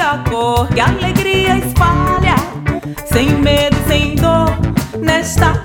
a cor que a alegria espalha, sem medo, sem dor, nesta